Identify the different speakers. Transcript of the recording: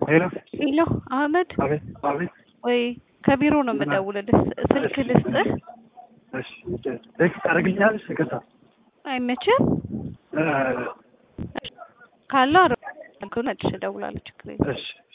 Speaker 1: ሄሎ አህመድ
Speaker 2: አቤት
Speaker 1: ወይ ከቢሮ ነው የምደውልልህ ስልክ ልስጥህ
Speaker 2: እሺ ቴክስት አድርግልኛለሽ ከዛ
Speaker 1: አይመችም ካላ አረጋግጥ እደውላለሁ ችግር የለም
Speaker 2: እሺ